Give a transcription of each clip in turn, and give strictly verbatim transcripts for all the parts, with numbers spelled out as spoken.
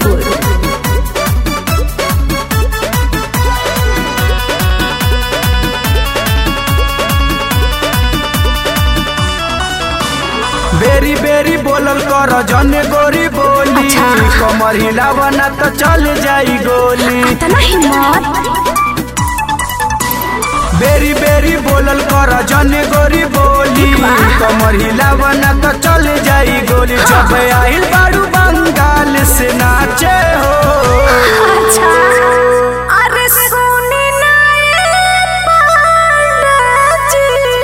मुजफ्फरपुर। बेरी बेरी बोलल कर जने गोरी बोली। अच्छा। कमर हिलावना तो चल जाई गोली। इतना हिम्मत। बेरी बेरी बोलल कर जने गोरी बोली। कमर हिलावना तो चल जाई गोली। जब आइल बारू बंगाल से नाचे हो। अच्छा अरे सोनी ना ये पांडाजी,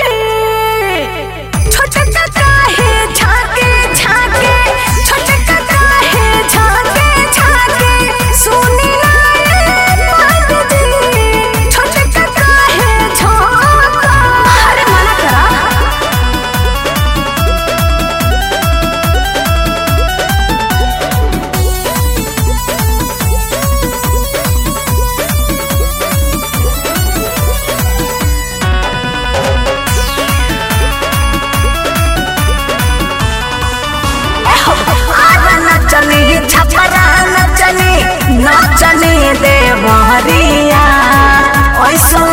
छोटे काका है झाके झाके, छोटे काका है झाके झाके, सोनी ना ये पांडाजी, छोटे काका है झाका। अरे मना करा। नचनी छपरा नचनी नचनी देवरिया, ऐसो